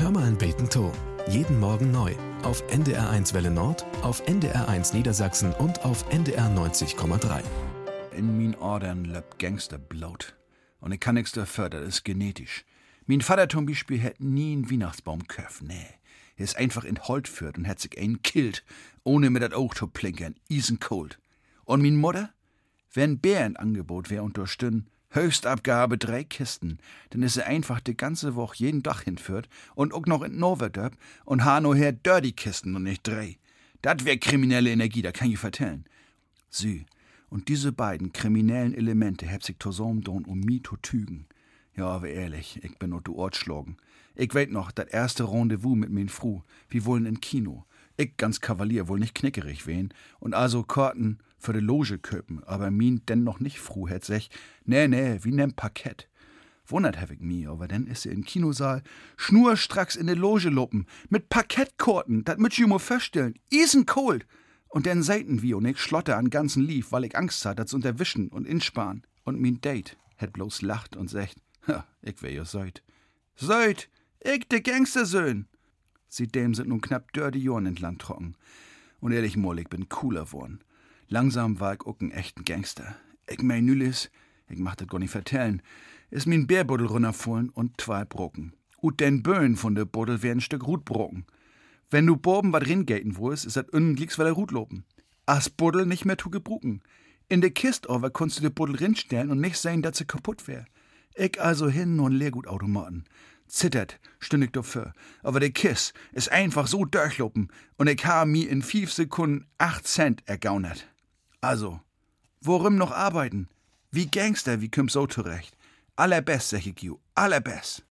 Hör mal ein Beten to. Jeden Morgen neu. Auf NDR1 Welle Nord, auf NDR1 Niedersachsen und auf NDR 90,3. In min Adern löbt Gangsterblut. Und ich kann nix dafür, das ist genetisch. Mein Vater zum Beispiel hätt nie einen Weihnachtsbaum köpft, nee. Er ist einfach in Holt führt und hätt sich einen killt, ohne mit dat Auge zu plinkern, isenkold. Und min Mutter? Wenn Bär ein Angebot wär und durchstünn, Höchstabgabe 3 Kisten, dann ist er einfach die ganze Woche jeden Tag hinführt und auch noch in Noverdörp und ha nur her dirty Kisten und nicht 3. Dat wär kriminelle Energie, da kann ich vertellen. Sü, und diese beiden kriminellen Elemente heb sich zusammen um mi zu tügen. Ja, aber ehrlich, ich bin noch du Ort schlagen. Ich weet noch, dat erste Rendezvous mit min Fru, wir wollen in Kino. Ich ganz Kavalier, wohl nicht knickerig wen, und also Karten für de Loge köpen, aber min denn noch nicht Fru hätt sech, nee, wie nem Parkett. Wundert hab ich mi, aber denn is sie in Kinosaal schnurstracks in de Loge loppen, mit Parkettkorten, dat mütsch ich mo verstellen, isenkold. Und denn seiten wie und ich schlotte an ganzen Lief, weil ich Angst hat, dat's unterwischen und insparen. Und min Date hätt bloß lacht und secht, ha, ich wär ja Seut. Seut, ich de Gangstersöhn. Seitdem sind nun knapp dirty Jahren in Land trocken. Und ehrlich mal, ich bin cooler worden. Langsam war ich auch ein echten Gangster. Ich mein Nülis, ich mach das gar nicht vertellen, ist min Bärbuddel runterfallen und 2 Brocken. Und den Böen von der Buddel werden ein Stück Rut brocken. Wenn du boben wat ringaten wollst, ist dat unglücks, weil er Rut lopen. As Buddel nicht mehr zu gebrucken. In de Kist aber konntest du de Buddel rinstellen und nicht sehen, dass sie kaputt wär. Ich also hin und Leergutautomaten. Zittert, stünd ich dafür. Aber der Kiss ist einfach so durchlopen und ich ha mi in 5 Sekunden 8 Cent ergaunert. Also, worum noch arbeiten? Wie Gangster, wie kümm's so zurecht? Allerbest, sag ich ju, allerbest.